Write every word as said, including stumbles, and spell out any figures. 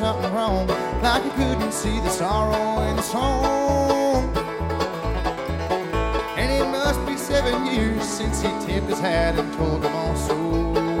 something wrong, like he couldn't see the sorrow in the song. And it must be seven years since he tipped his hat and told them all so.